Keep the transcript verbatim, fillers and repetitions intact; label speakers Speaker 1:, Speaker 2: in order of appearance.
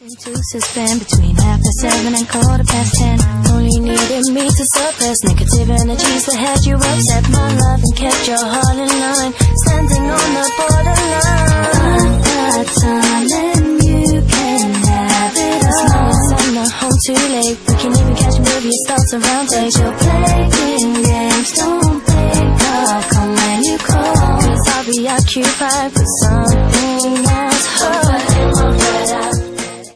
Speaker 1: To suspend between half past seven and quarter past ten. Only needed me to suppress negative energies that had you upset. My love and kept your heart in line, standing on the borderline. I've got time and you can have it all. As long as I'm not home too late, we can even catch me if you start around eight. You're playing games, don't think I'll come when you call, 'cause I'll be occupied with some